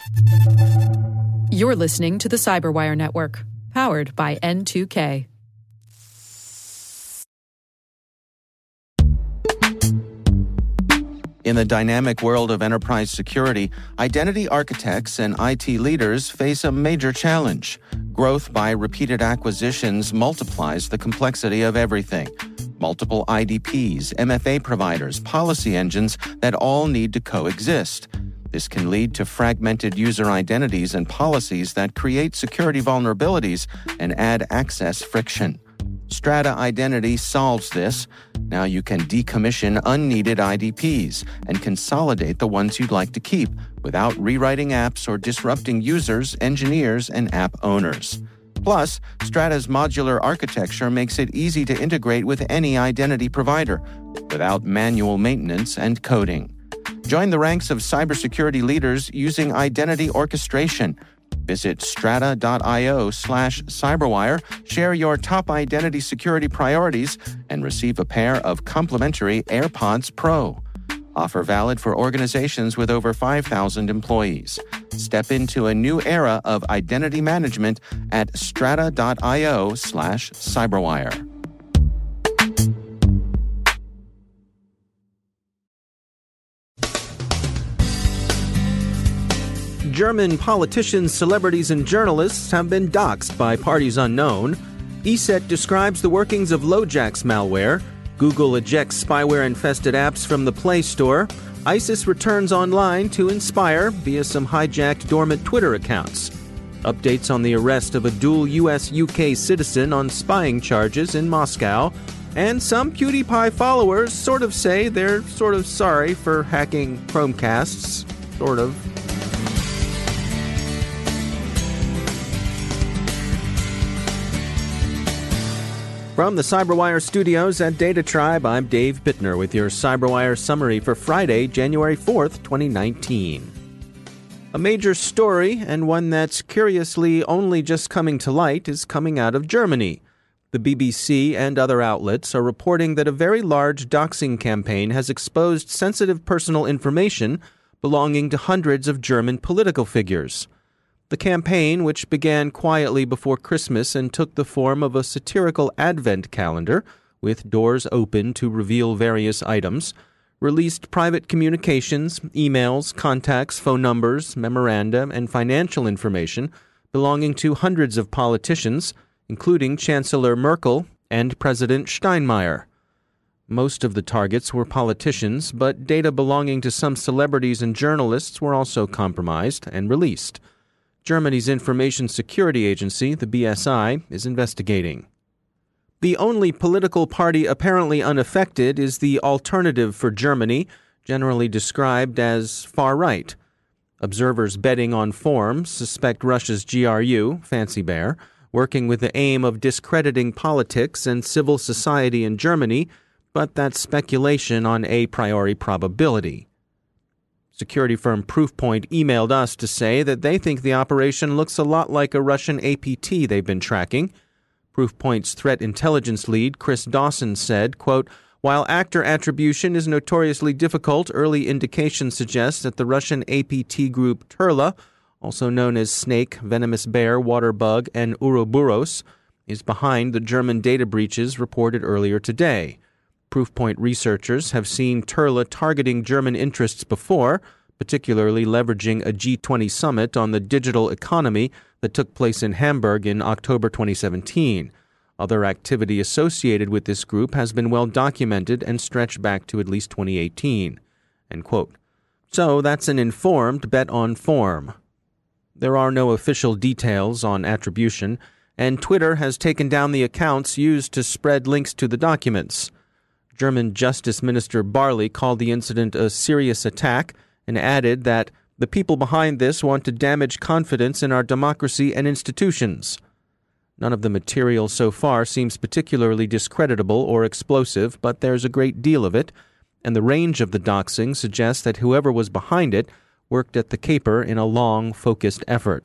You're listening to the Cyberwire Network, powered by N2K. In the dynamic world of enterprise security, identity architects and IT leaders face a major challenge. Growth by repeated acquisitions multiplies the complexity of everything. Multiple IDPs, MFA providers, policy engines that all need to coexist. This can lead to fragmented user identities and policies that create security vulnerabilities and add access friction. Strata Identity solves this. Now you can decommission unneeded IDPs and consolidate the ones you'd like to keep without rewriting apps or disrupting users, engineers, and app owners. Plus, Strata's modular architecture makes it easy to integrate with any identity provider without manual maintenance and coding. Join the ranks of cybersecurity leaders using identity orchestration. Visit strata.io/cyberwire, share your top identity security priorities, and receive a pair of complimentary AirPods Pro. Offer valid for organizations with over 5,000 employees. Step into a new era of identity management at strata.io/cyberwire. German politicians, celebrities, and journalists have been doxxed by parties unknown. ESET describes the workings of LoJax malware. Google ejects spyware-infested apps from the Play Store. ISIS returns online to inspire via some hijacked dormant Twitter accounts. Updates on the arrest of a dual U.S.-UK citizen on spying charges in Moscow. And some PewDiePie followers sort of say they're sort of sorry for hacking Chromecasts. Sort of. From the Cyberwire studios at Data Tribe, I'm Dave Bittner with your Cyberwire summary for Friday, January 4th, 2019. A major story, and one that's curiously only just coming to light, is coming out of Germany. The BBC and other outlets are reporting that a very large doxing campaign has exposed sensitive personal information belonging to hundreds of German political figures. The campaign, which began quietly before Christmas and took the form of a satirical advent calendar with doors open to reveal various items, released private communications, emails, contacts, phone numbers, memoranda, and financial information belonging to hundreds of politicians, including Chancellor Merkel and President Steinmeier. Most of the targets were politicians, but data belonging to some celebrities and journalists were also compromised and released. Germany's Information Security Agency, the BSI, is investigating. The only political party apparently unaffected is the Alternative for Germany, generally described as far-right. Observers betting on forms suspect Russia's GRU, Fancy Bear, working with the aim of discrediting politics and civil society in Germany, but that's speculation on a priori probability. Security firm Proofpoint emailed us to say that they think the operation looks a lot like a Russian APT they've been tracking. Proofpoint's threat intelligence lead, Chris Dawson, said, quote, "While actor attribution is notoriously difficult, early indications suggest that the Russian APT group Turla, also known as Snake, Venomous Bear, Waterbug, and Ouroboros, is behind the German data breaches reported earlier today. Proofpoint researchers have seen Turla targeting German interests before, particularly leveraging a G20 summit on the digital economy that took place in Hamburg in October 2017. Other activity associated with this group has been well documented and stretched back to at least 2018. End quote. So that's an informed bet on form. There are no official details on attribution, and Twitter has taken down the accounts used to spread links to the documents. German Justice Minister Barley called the incident a serious attack and added that the people behind this want to damage confidence in our democracy and institutions. None of the material so far seems particularly discreditable or explosive, but there's a great deal of it, and the range of the doxing suggests that whoever was behind it worked at the caper in a long, focused effort.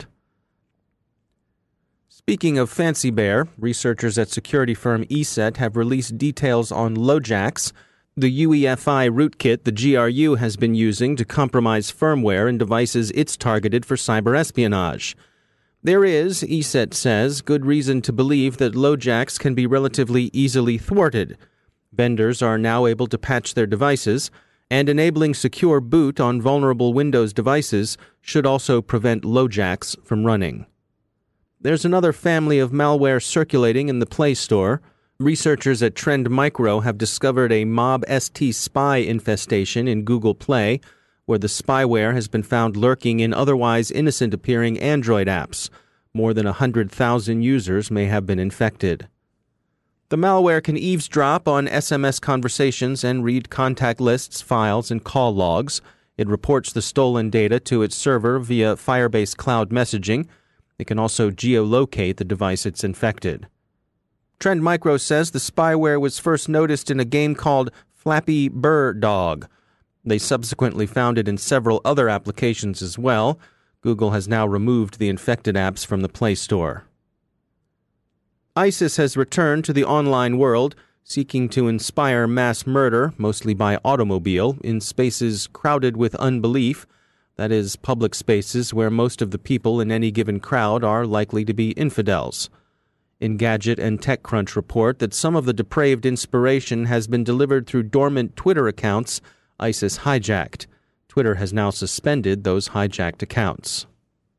Speaking of Fancy Bear, researchers at security firm ESET have released details on LoJax, The UEFI rootkit the GRU has been using to compromise firmware and devices it's targeted for cyber espionage. There is, ESET says, good reason to believe that LoJack's can be relatively easily thwarted. Vendors are now able to patch their devices, and enabling secure boot on vulnerable Windows devices should also prevent LoJack's from running. There's another family of malware circulating in the Play Store. Researchers at Trend Micro have discovered a Mob ST spy infestation in Google Play, where the spyware has been found lurking in otherwise innocent-appearing Android apps. More than 100,000 users may have been infected. The malware can eavesdrop on SMS conversations and read contact lists, files, and call logs. It reports the stolen data to its server via Firebase Cloud Messaging. It can also geolocate the device it's infected. Trend Micro says the spyware was first noticed in a game called Flappy Bird Dog. They subsequently found it in several other applications as well. Google has now removed the infected apps from the Play Store. ISIS has returned to the online world, seeking to inspire mass murder, mostly by automobile, in spaces crowded with unbelief, that is, public spaces where most of the people in any given crowd are likely to be infidels. Engadget and TechCrunch report that some of the depraved inspiration has been delivered through dormant Twitter accounts ISIS hijacked. Twitter has now suspended those hijacked accounts.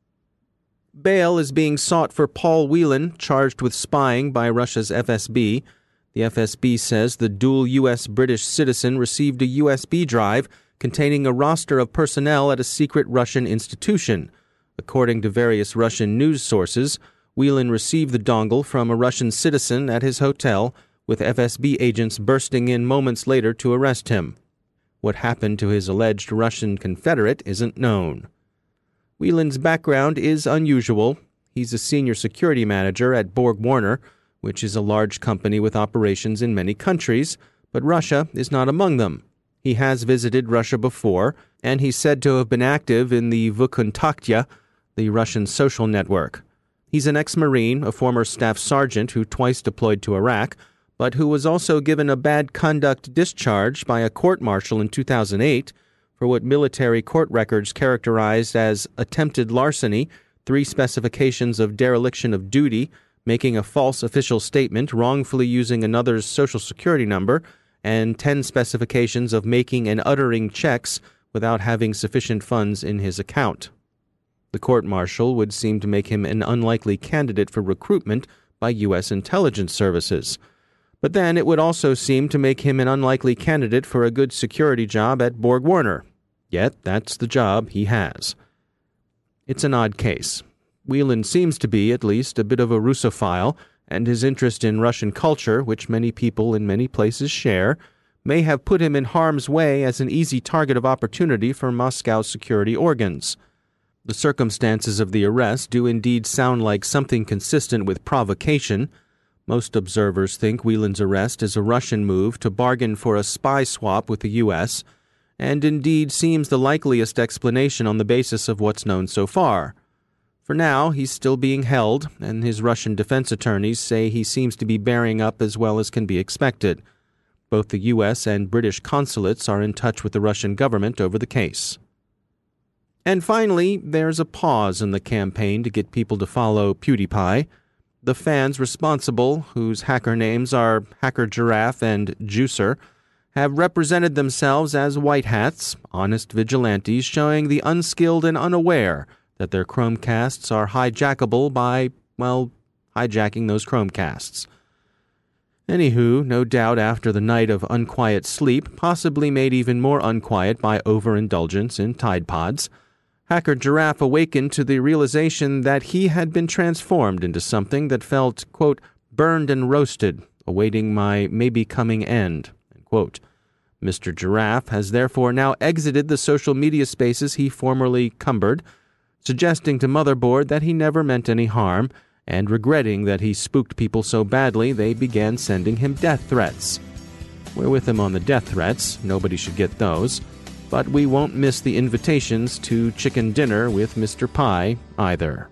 Bail is being sought for Paul Whelan, charged with spying by Russia's FSB. The FSB says the dual U.S.-British citizen received a USB drive containing a roster of personnel at a secret Russian institution. According to various Russian news sources, Whelan received the dongle from a Russian citizen at his hotel, with FSB agents bursting in moments later to arrest him. What happened to his alleged Russian confederate isn't known. Whelan's background is unusual. He's a senior security manager at Borg Warner, which is a large company with operations in many countries, but Russia is not among them. He has visited Russia before, and he's said to have been active in the Vkontakte, the Russian social network. He's an ex-Marine, a former staff sergeant who twice deployed to Iraq, but who was also given a bad conduct discharge by a court-martial in 2008 for what military court records characterized as attempted larceny, 3 specifications of dereliction of duty, making a false official statement, wrongfully using another's social security number, and 10 specifications of making and uttering checks without having sufficient funds in his account. The court-martial would seem to make him an unlikely candidate for recruitment by U.S. intelligence services. But then it would also seem to make him an unlikely candidate for a good security job at Borg Warner. Yet that's the job he has. It's an odd case. Whelan seems to be, at least, a bit of a Russophile, and his interest in Russian culture, which many people in many places share, may have put him in harm's way as an easy target of opportunity for Moscow's security organs. The circumstances of the arrest do indeed sound like something consistent with provocation. Most observers think Whelan's arrest is a Russian move to bargain for a spy swap with the U.S., and indeed seems the likeliest explanation on the basis of what's known so far. For now, he's still being held, and his Russian defense attorneys say he seems to be bearing up as well as can be expected. Both the U.S. and British consulates are in touch with the Russian government over the case. And finally, there's a pause in the campaign to get people to follow PewDiePie. The fans responsible, whose hacker names are Hacker Giraffe and Juicer, have represented themselves as white hats, honest vigilantes showing the unskilled and unaware that their Chromecasts are hijackable by, well, hijacking those Chromecasts. Anywho, no doubt after the night of unquiet sleep, possibly made even more unquiet by overindulgence in Tide Pods, Hacker Giraffe awakened to the realization that he had been transformed into something that felt, quote, burned and roasted, awaiting my maybe-coming end, end quote. Mr. Giraffe has therefore now exited the social media spaces he formerly cumbered, suggesting to Motherboard that he never meant any harm, and regretting that he spooked people so badly they began sending him death threats. We're with him on the death threats, nobody should get those, but we won't miss the invitations to chicken dinner with Mr. Pie either.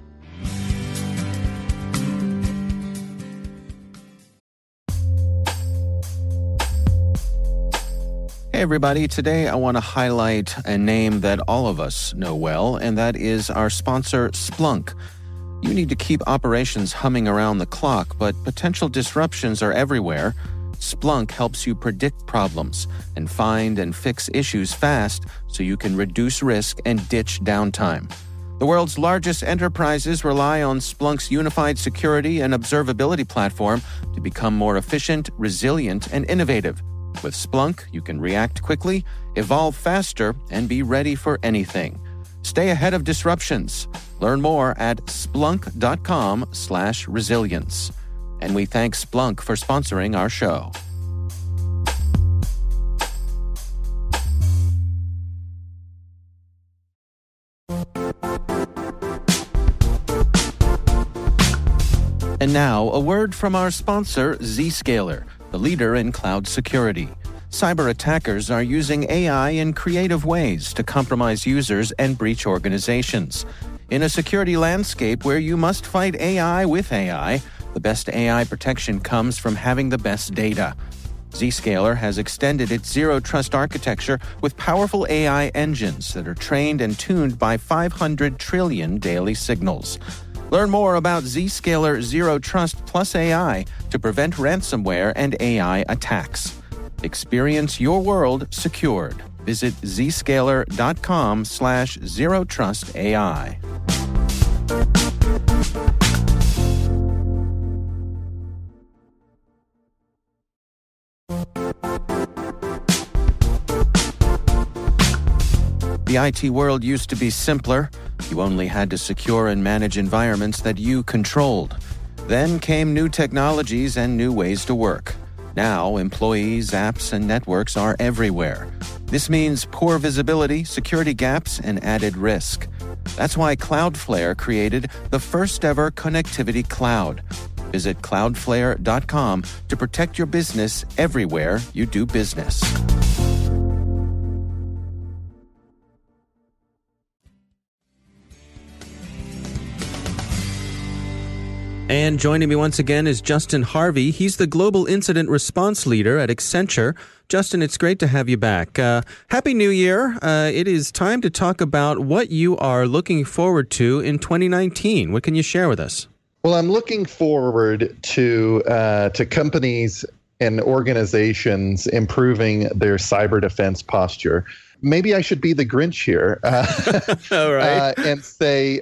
Hey everybody, today I want to highlight a name that all of us know well, and that is our sponsor, Splunk. You need to keep operations humming around the clock, but potential disruptions are everywhere. Splunk helps you predict problems and find and fix issues fast so you can reduce risk and ditch downtime. The world's largest enterprises rely on Splunk's unified security and observability platform to become more efficient, resilient, and innovative. With Splunk, you can react quickly, evolve faster, and be ready for anything. Stay ahead of disruptions. Learn more at splunk.com/resilience. And we thank Splunk for sponsoring our show. And now, a word from our sponsor, Zscaler, the leader in cloud security. Cyber attackers are using AI in creative ways to compromise users and breach organizations. In a security landscape where you must fight AI with AI, the best AI protection comes from having the best data. Zscaler has extended its Zero Trust architecture with powerful AI engines that are trained and tuned by 500 trillion daily signals. Learn more about Zscaler Zero Trust plus AI to prevent ransomware and AI attacks. Experience your world secured. Visit zscaler.com/zerotrustai. The IT world used to be simpler. You only had to secure and manage environments that you controlled. Then came new technologies and new ways to work. Now, employees, apps, and networks are everywhere. This means poor visibility, security gaps, and added risk. That's why Cloudflare created the first-ever connectivity cloud. Visit cloudflare.com to protect your business everywhere you do business. And joining me once again is Justin Harvey. He's the Global Incident Response Leader at Accenture. Justin, it's great to have you back. Happy New Year. It is time to talk about what you are looking forward to in 2019. What can you share with us? Well, I'm looking forward to companies and organizations improving their cyber defense posture. Maybe I should be the Grinch here All right. And say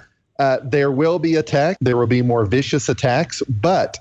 there will be attack. There will be more vicious attacks. But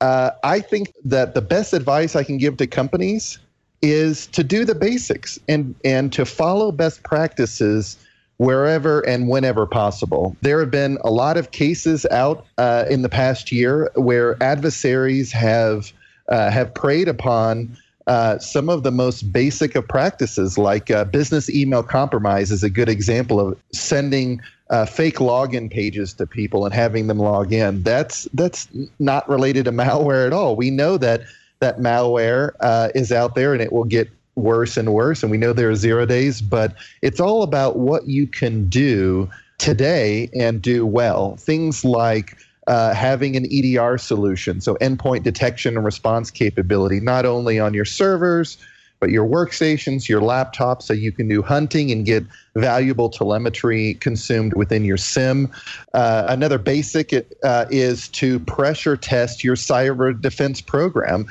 I think that the best advice I can give to companies is to do the basics and to follow best practices wherever and whenever possible. There have been a lot of cases out in the past year where adversaries have preyed upon some of the most basic of practices, like business email compromise is a good example of sending fake login pages to people and having them log in. That's not related to malware at all. We know that malware is out there and it will get worse and worse, and we know there are 0 days, but it's all about what you can do today and do well. Things like having an EDR solution, so endpoint detection and response capability, not only on your servers, but your workstations, your laptops, so you can do hunting and get valuable telemetry consumed within your SIM. Another basic is to pressure test your cyber defense program.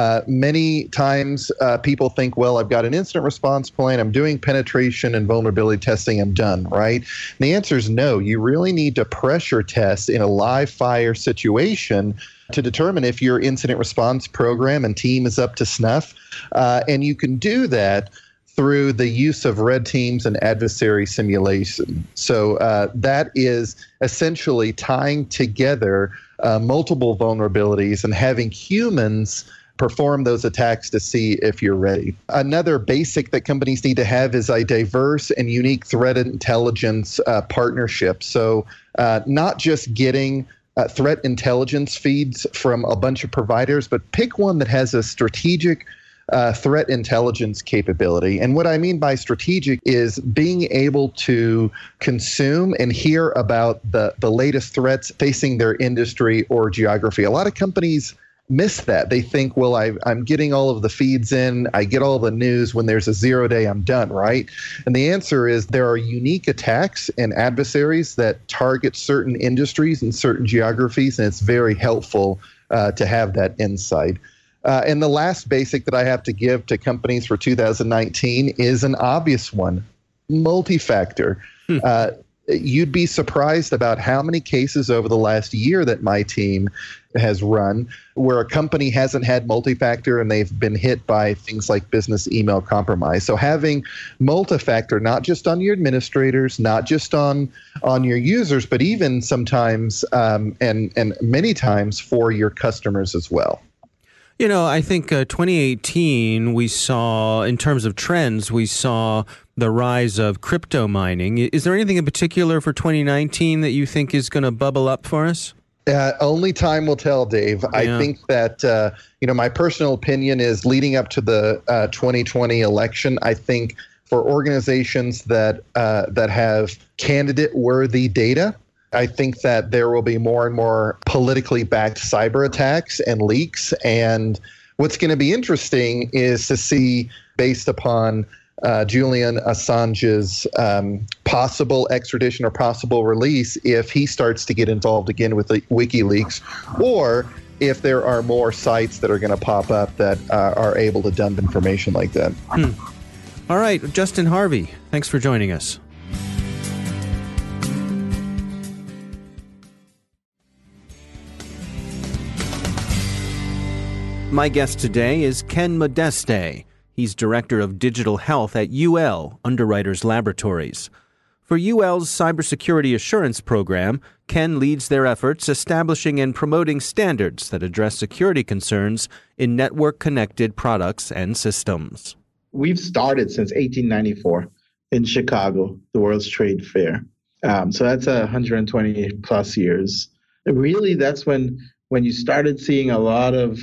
Many times people think, well, I've got an incident response plan, I'm doing penetration and vulnerability testing, I'm done, right? And the answer is no. You really need to pressure test in a live fire situation to determine if your incident response program and team is up to snuff. And you can do that through the use of red teams and adversary simulation. So that is essentially tying together multiple vulnerabilities and having humans perform those attacks to see if you're ready. Another basic that companies need to have is a diverse and unique threat intelligence partnership. So not just getting threat intelligence feeds from a bunch of providers, but pick one that has a strategic threat intelligence capability. And what I mean by strategic is being able to consume and hear about the latest threats facing their industry or geography. A lot of companies miss that. They think, well, I'm getting all of the feeds in, I get all the news. When there's a 0 day, I'm done, right? And the answer is there are unique attacks and adversaries that target certain industries and certain geographies, and it's very helpful to have that insight. And the last basic that I have to give to companies for 2019 is an obvious one: multi-factor. You'd be surprised about how many cases over the last year that my team has run where a company hasn't had multi-factor and they've been hit by things like business email compromise. So having multi-factor, not just on your administrators, not just on your users, but even sometimes and many times for your customers as well. You know, I think 2018, we saw, in terms of trends, we saw the rise of crypto mining. Is there anything in particular for 2019 that you think is going to bubble up for us? Only time will tell, Dave. Yeah. I think that, my personal opinion is leading up to the 2020 election, I think for organizations that have candidate-worthy data, I think that there will be more and more politically backed cyber attacks and leaks. And what's going to be interesting is to see, based upon Julian Assange's possible extradition or possible release, if he starts to get involved again with the WikiLeaks, or if there are more sites that are going to pop up that are able to dump information like that. All right, Justin Harvey, thanks for joining us. My guest today is Ken Modeste. He's Director of Digital Health at UL, Underwriters Laboratories. For UL's Cybersecurity Assurance Program, Ken leads their efforts establishing and promoting standards that address security concerns in network-connected products and systems. We've started since 1894 in Chicago, the World's Trade Fair. So that's 120 plus years. Really, that's when you started seeing a lot of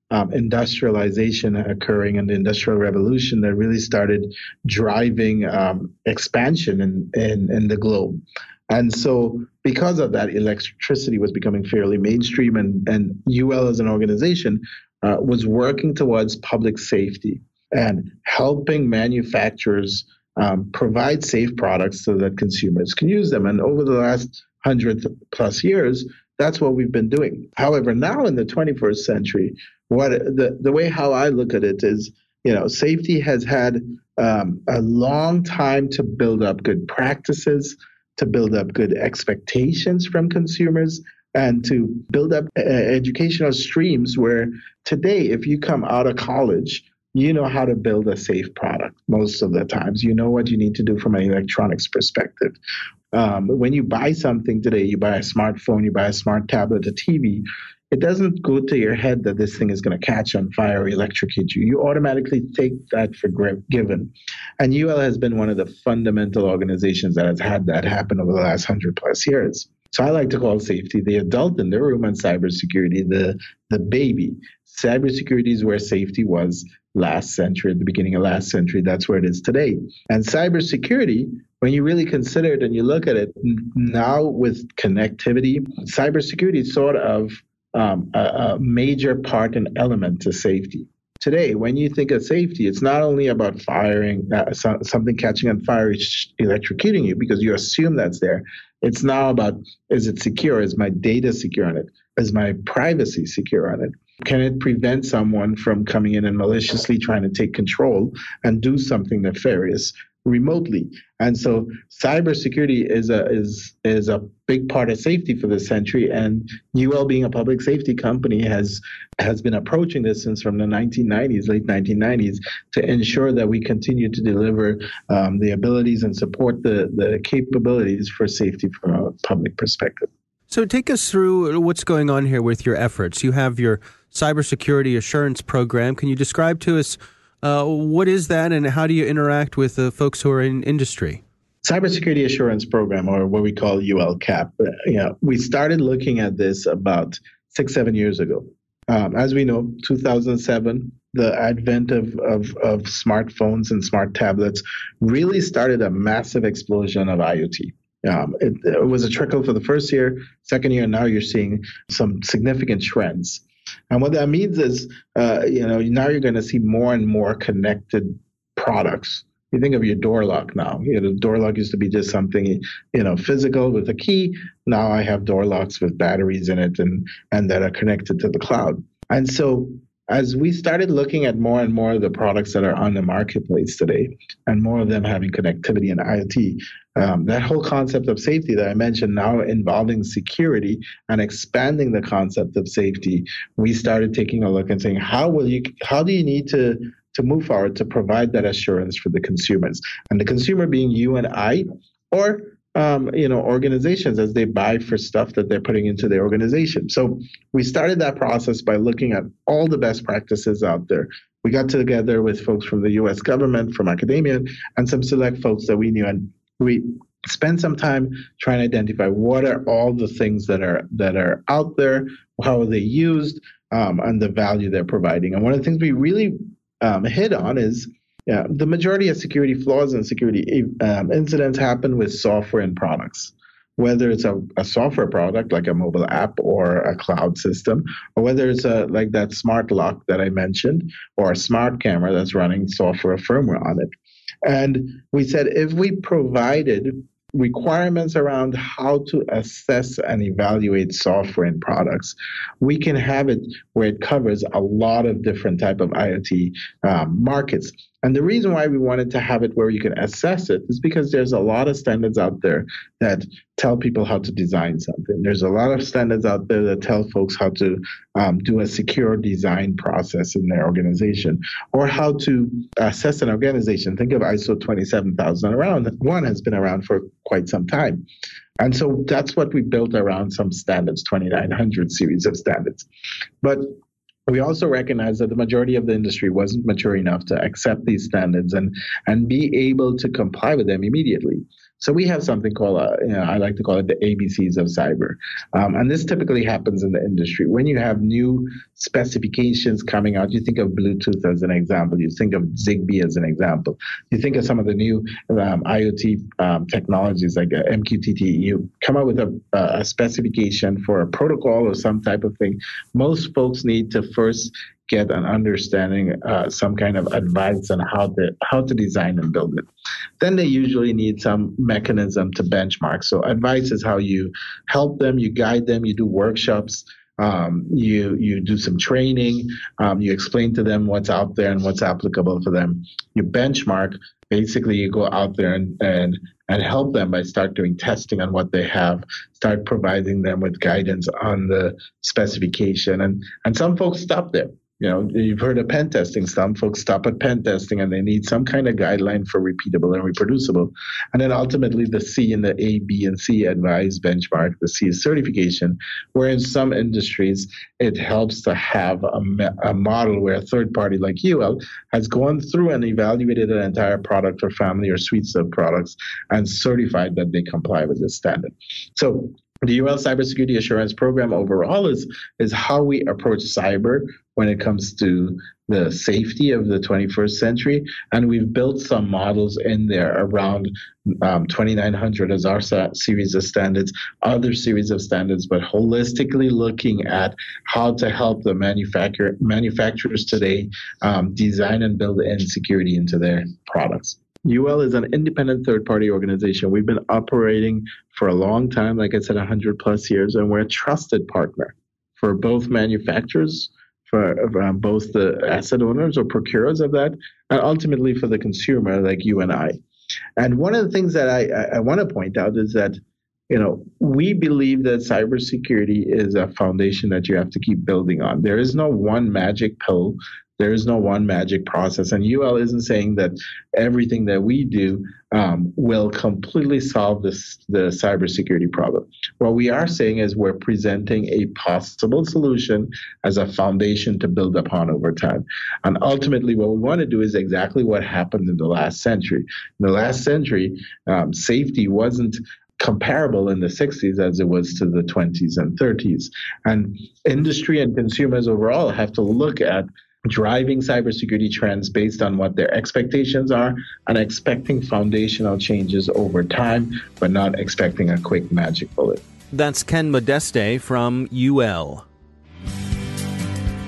industrialization occurring and the Industrial Revolution that really started driving expansion in the globe. And so because of that, electricity was becoming fairly mainstream, and UL as an organization was working towards public safety and helping manufacturers provide safe products so that consumers can use them. And over the last 100 plus years, that's what we've been doing. However, now in the 21st century, the way how I look at it is, safety has had a long time to build up good practices, to build up good expectations from consumers, and to build up educational streams where today, if you come out of college, you know how to build a safe product most of the times. You know what you need to do from an electronics perspective. When you buy something today, you buy a smartphone, you buy a smart tablet, a TV, it doesn't go to your head that this thing is going to catch on fire or electrocute you. You automatically take that for given. And UL has been one of the fundamental organizations that has had that happen over the last 100 plus years. So I like to call safety the adult in the room, and cybersecurity the baby. Cybersecurity is where safety was last century, at the beginning of last century. That's where it is today. And cybersecurity, when you really consider it and you look at it now with connectivity, cybersecurity is sort of a major part and element to safety. Today, when you think of safety, it's not only about firing, something catching on fire, electrocuting you, because you assume that's there. It's now about, is it secure? Is my data secure on it? Is my privacy secure on it? Can it prevent someone from coming in and maliciously trying to take control and do something nefarious remotely? And so cybersecurity is a big part of safety for this century. And UL, being a public safety company, has been approaching this since from the 1990s, late 1990s, to ensure that we continue to deliver the abilities and support the capabilities for safety from a public perspective. So take us through what's going on here with your efforts. You have your Cybersecurity Assurance Program. Can you describe to us what is that, and how do you interact with the folks who are in industry? Cybersecurity Assurance Program, or what we call ULCAP. We started looking at this about 6-7 years ago. As we know, 2007, the advent of smartphones and smart tablets really started a massive explosion of IoT. It was a trickle for the first year, second year, now you're seeing some significant trends. And what that means is, now you're going to see more and more connected products. You think of your door lock now. The door lock used to be just something, physical with a key. Now I have door locks with batteries in it and that are connected to the cloud. And so as we started looking at more and more of the products that are on the marketplace today, and more of them having connectivity and IoT, that whole concept of safety that I mentioned now involving security and expanding the concept of safety, we started taking a look and saying, how do you need to move forward to provide that assurance for the consumers, and the consumer being you and I, or organizations as they buy for stuff that they're putting into their organization. So we started that process by looking at all the best practices out there. We got together with folks from the U.S. government, from academia, and some select folks that we knew, and we spent some time trying to identify what are all the things that are out there, how are they used, and the value they're providing. And one of the things we really hit on is the majority of security flaws and security incidents happen with software and products, whether it's a software product like a mobile app or a cloud system, or whether it's like that smart lock that I mentioned, or a smart camera that's running software firmware on it. And we said if we provided requirements around how to assess and evaluate software and products, we can have it where it covers a lot of different type of IoT markets. And the reason why we wanted to have it where you can assess it is because there's a lot of standards out there that tell people how to design something. There's a lot of standards out there that tell folks how to do a secure design process in their organization, or how to assess an organization. Think of ISO 27001 has been around for quite some time. And so that's what we built around some standards, 2900 series of standards. But we also recognize that the majority of the industry wasn't mature enough to accept these standards and be able to comply with them immediately. So we have something called, I like to call it the ABCs of cyber. And this typically happens in the industry. When you have new specifications coming out, you think of Bluetooth as an example. You think of Zigbee as an example. You think of some of the new IoT technologies like MQTT. You come up with a specification for a protocol or some type of thing. Most folks need to first get an understanding, some kind of advice on how to design and build it. Then they usually need some mechanism to benchmark. So advice is how you help them, you guide them, you do workshops, you do some training, you explain to them what's out there and what's applicable for them. You benchmark. Basically, you go out there and help them by start doing testing on what they have, start providing them with guidance on the specification. And some folks stop there. You've heard of pen testing. Some folks stop at pen testing and they need some kind of guideline for repeatable and reproducible. And then ultimately the C in the A, B, and C advise benchmark. The C is certification, where in some industries it helps to have a model where a third party like UL has gone through and evaluated an entire product or family or suites of products and certified that they comply with this standard. So the UL Cybersecurity Assurance Program overall is how we approach cyber when it comes to the safety of the 21st century. And we've built some models in there around 2900 as our series of standards, other series of standards, but holistically looking at how to help the manufacturers today design and build in security into their products. UL is an independent third-party organization. We've been operating for a long time, like I said, 100 plus years, and we're a trusted partner for both manufacturers, for both the asset owners or procurers of that, and ultimately for the consumer like you and I. And one of the things that I want to point out is that, we believe that cybersecurity is a foundation that you have to keep building on. There is no one magic pill. There is no one magic process. And UL isn't saying that everything that we do will completely solve the cybersecurity problem. What we are saying is we're presenting a possible solution as a foundation to build upon over time. And ultimately, what we want to do is exactly what happened in the last century. In the last century, safety wasn't comparable in the 60s as it was to the 20s and 30s. And industry and consumers overall have to look at driving cybersecurity trends based on what their expectations are and expecting foundational changes over time, but not expecting a quick magic bullet. That's Ken Modeste from UL.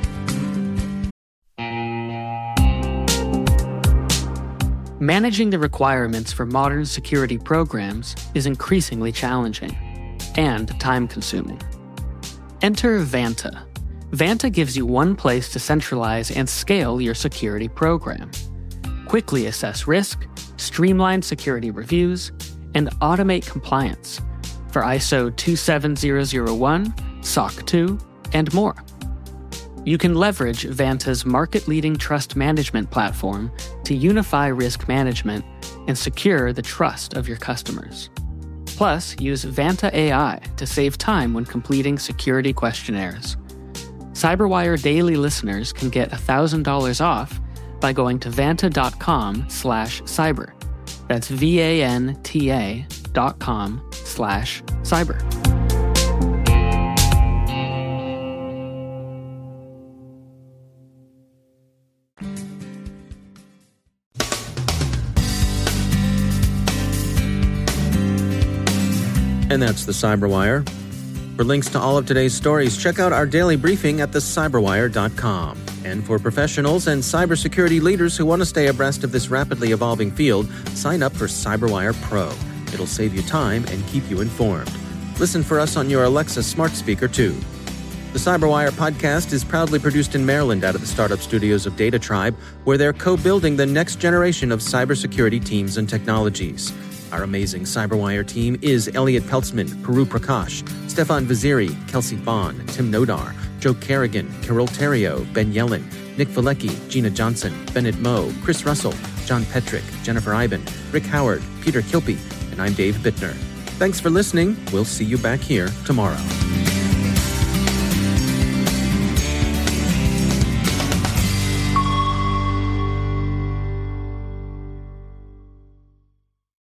Managing the requirements for modern security programs is increasingly challenging and time-consuming. Enter Vanta. Vanta gives you one place to centralize and scale your security program. Quickly assess risk, streamline security reviews, and automate compliance for ISO 27001, SOC 2, and more. You can leverage Vanta's market-leading trust management platform to unify risk management and secure the trust of your customers. Plus, use Vanta AI to save time when completing security questionnaires. CyberWire Daily listeners can get $1,000 off by going to vanta.com/cyber. That's vanta.com/cyber. And that's the Cyberwire. For links to all of today's stories, check out our daily briefing at thecyberwire.com. And for professionals and cybersecurity leaders who want to stay abreast of this rapidly evolving field, sign up for CyberWire Pro. It'll save you time and keep you informed. Listen for us on your Alexa smart speaker, too. The Cyberwire podcast is proudly produced in Maryland out of the startup studios of Data Tribe, where they're co-building the next generation of cybersecurity teams and technologies. Our amazing Cyberwire team is Elliot Peltzman, Puru Prakash, Stefan Vaziri, Kelsey Bond, Tim Nodar, Joe Kerrigan, Carol Terrio, Ben Yellen, Nick Valecki, Gina Johnson, Bennett Moe, Chris Russell, John Petrick, Jennifer Iben, Rick Howard, Peter Kilpie, and I'm Dave Bittner. Thanks for listening. We'll see you back here tomorrow.